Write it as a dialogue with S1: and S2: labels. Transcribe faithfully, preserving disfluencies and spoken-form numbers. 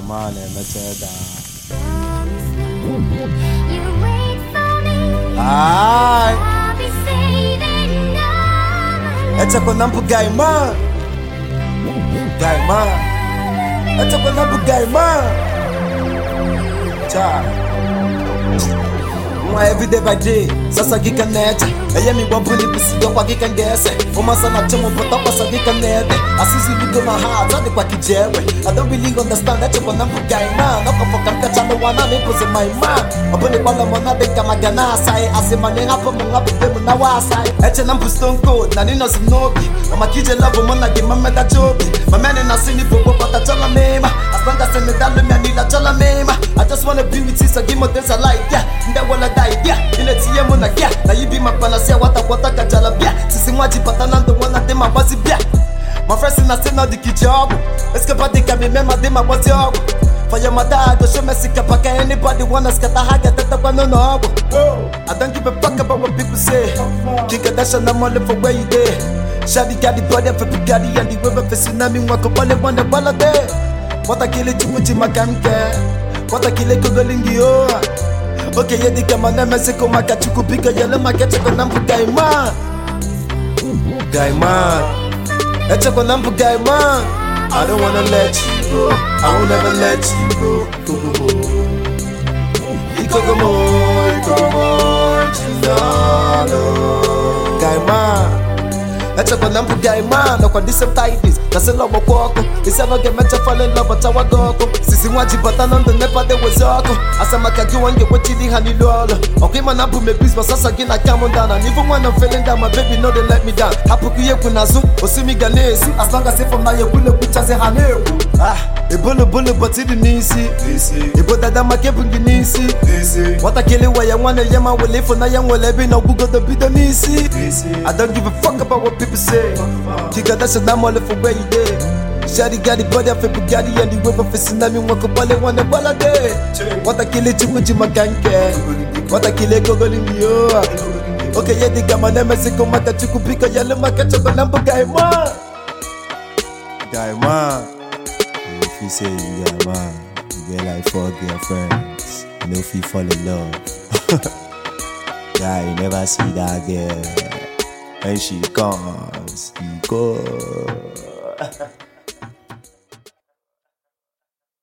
S1: man, and let's say that. Aye. Echa kwa nampu guy man. Guy man. Echa kwa nampu guy man. Cha. Mwa everyday by day. Sasa gika necha. Eye mi wabuli bisido kwa gika ngese. Uma sana chemo pota kwa sa gika nede. Asisi lugo na heart. Zadi kwa kijewe. I don't really understand. Echa kwa nampu guy man. Noko foka mkacha no wana nipo se my man. Abone kwa la mona deka magana asai. Asima ni hapo mga bebe muna wasai. Echa nampu stone cold. Na nino sinobi. Mama kije love mona gima meda chobi. Mamene na sini popo pata chola mema. As long as me dalu me anila chola mema. I just wanna be with you so give me this a like yeah. Nda wala die yeah. Ile tiye muna yeah. Na yibi mapanasia wata kwata kajala bia. Sisi mwaji patana ndo wana dema wazi bia. My friends in a scene of the kijob. Eske pati kami mema dema wazi ogo. For your mother, go show me sika paka. Anybody wanna skata haga tata kwa no no. I don't give a fuck about what people say. Kika dasha na mole for where you dey. Shadi got the body for Bugatti and the river for tsunami. Wako pale wana wala de. Wata kile chumuchi makamke. Wata kile kogolingi oh. Okay, yedi kama neme siko makachuku pika yele makeche kwa nampu guy man. Guy man. Eche kwa nampu guy man. I don't wanna let you go. I will never let you go. Ikogomo, ikogomo, chinalo. Guy man. Eche kwa nampu guy man. No kwa disem tidis. Nase lobo kwako. Isi anoge mecha fall in love Bacha wagoko. Sisi mwaji bata nando nepa de wezoko. Asa makagi wange wachidi hani lolo. Okay man abu me bis sasa gina kamo down. And even when I'm feeling down my baby know they let me down. Hapu kuye kuna zoom. Osimi ganesi. As long as if I'm not your bule kucha se hane. Ah. Ebolo bolo but it nisi. Ebo dada makebungi nisi. Wata kele wa ya wana yama wale for na yang wale be no Google the bidon nisi. I don't give a fuck about what people say. Kika dasha na mole for where you dey. Shadi got the body of a Bugatti and the river for tsunami. Wako pale wana wala de. Wata kile chumuchi makanke. Wata kile kogolingi yo. Okay yedi kama neme siko makachuku pika yale makacho kwa nampu guy man. Guy man. If you say you got a man, you get like four girlfriends, you know if you fall in love. Yeah, you never see that girl. When she comes, you go.